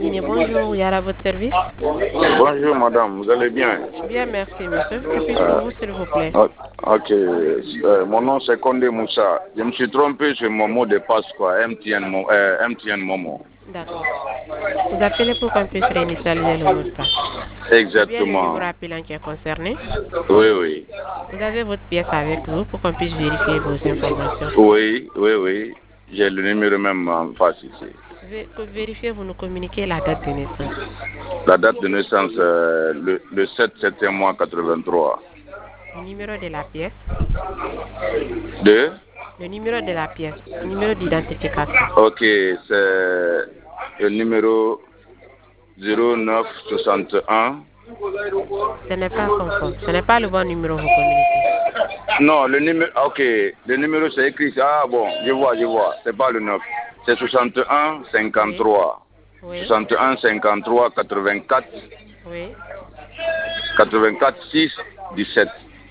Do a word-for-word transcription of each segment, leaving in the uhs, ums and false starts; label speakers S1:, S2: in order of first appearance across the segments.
S1: Guinée, bonjour, Yara, à votre service.
S2: Bonjour madame, vous allez bien?
S1: Bien, merci monsieur. Que puis-je pour vous, s'il vous plaît?
S2: Ok, euh, mon nom c'est Condé Moussa. Je me suis trompé sur mon mot de passe, quoi, M T N, Mo- euh, M T N Momo.
S1: D'accord. Vous appelez pour qu'on puisse réinitialiser le mot de passe. C'est bien le
S2: Exactement.
S1: numéro appelant qui est concerné.
S2: Oui, oui.
S1: Vous avez votre pièce avec vous pour qu'on puisse vérifier vos informations.
S2: Oui, oui, oui. J'ai le numéro même en face ici.
S1: Vé- Pour vérifier, vous nous communiquez la date de naissance.
S2: La date de naissance, euh, le, le sept septembre mois quatre-vingt-trois.
S1: Le numéro de la pièce.
S2: Deux.
S1: Le numéro de la pièce. Le numéro d'identification.
S2: Ok, c'est le numéro zéro neuf soixante et un.
S1: Ce n'est pas conforme. Ce n'est pas le bon numéro que vous communiquez.
S2: Non, le numéro, ok, le numéro c'est écrit, ah bon, je vois, je vois, c'est pas le neuf, c'est soixante et un cinquante-trois.
S1: Oui.
S2: soixante et un cinquante-trois quatre-vingt-quatre.
S1: Oui.
S2: quatre-vingt-quatre six dix-sept.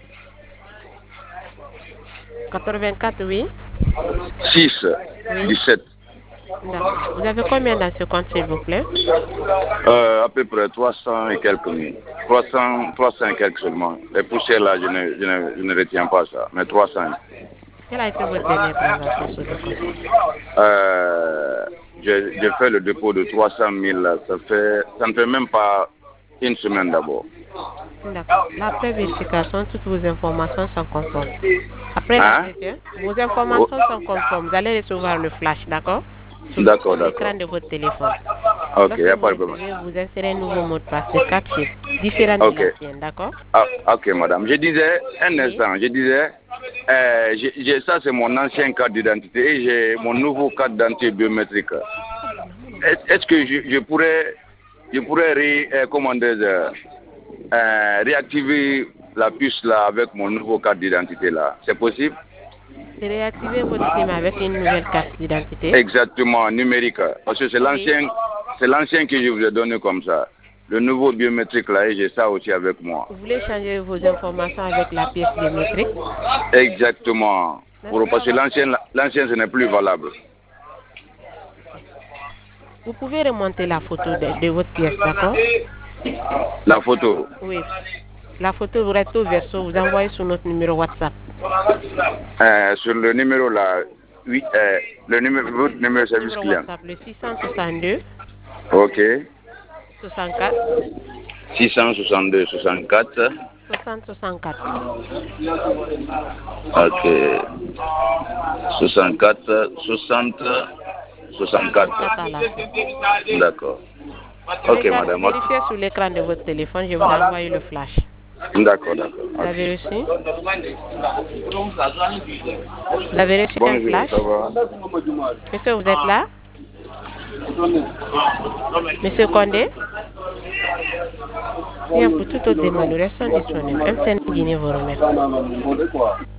S1: quatre-vingt-quatre, oui.
S2: six
S1: Oui.
S2: dix-sept.
S1: D'accord. Vous avez combien dans ce compte, s'il vous plaît?
S2: Euh, à peu près trois cents et quelques mille. trois cents, trois cents et quelques seulement. Les poussières là, je ne, je ne, je ne retiens pas ça, mais trois cents.
S1: Quelle a été votre dernière transaction sur le compte?
S2: Euh, j'ai j'ai fait le dépôt de trois cent mille, là. Ça fait, ça ne fait même pas une semaine d'abord.
S1: D'accord. Après vérification, toutes vos informations sont conformes. Après
S2: Hein?
S1: l'entretien, vos informations sont conformes. Vous allez recevoir le flash, d'accord? Sur,
S2: D'accord,
S1: sur l'écran
S2: d'accord.
S1: de votre téléphone.
S2: Ok, il
S1: Lorsque
S2: n'y a
S1: vous
S2: pas de problème.
S1: recevez, vous insérez un nouveau mot de passe de quatre chiffres, différent de
S2: Ok.
S1: l'ancien, d'accord?
S2: Ah, ok, madame. Je disais, un
S1: Oui.
S2: instant, je disais, euh, j'ai- j'ai- ça c'est mon ancien carte d'identité et j'ai mon nouveau carte d'identité biométrique. Est- Est-ce que je, je pourrais, je pourrais ré, euh, comment dire, euh, euh, réactiver la puce là avec mon nouveau carte d'identité là? C'est possible?
S1: C'est réactiver votre SIM avec une nouvelle carte d'identité.
S2: Exactement, numérique. Parce que c'est
S1: Oui.
S2: l'ancien, c'est l'ancien que je vous ai donné comme ça. Le nouveau biométrique là, et j'ai ça aussi avec moi.
S1: Vous voulez changer vos informations avec la pièce biométrique?
S2: Exactement. Pour, parce que l'ancien, l'ancien, ce n'est plus valable.
S1: Vous pouvez remonter la photo de, de votre pièce, d'accord?
S2: La photo.
S1: Oui. La photo, vous recto verso, vous envoyez sur notre numéro WhatsApp.
S2: Euh, sur le numéro là, oui, euh, le numéro, votre numéro de service
S1: Numéro
S2: client.
S1: WhatsApp, le six cent soixante-deux,
S2: Ok.
S1: soixante-quatre,
S2: six cent soixante-deux, soixante-quatre.
S1: soixante, soixante-quatre.
S2: Ok. soixante-quatre, soixante, soixante-quatre.
S1: à la fin.
S2: D'accord. Ok,
S1: Regardez,
S2: madame.
S1: vérifiez sur l'écran de votre téléphone, je vous envoie le flash.
S2: D'accord, d'accord.
S1: Vous avez reçu? Vous avez reçu un
S2: Bonjour,
S1: flash?
S2: ça va?
S1: Monsieur, vous êtes là? Monsieur Condé? Bien, pour toute autre demande, nous restons disponibles. M T N Guinée vous remercie.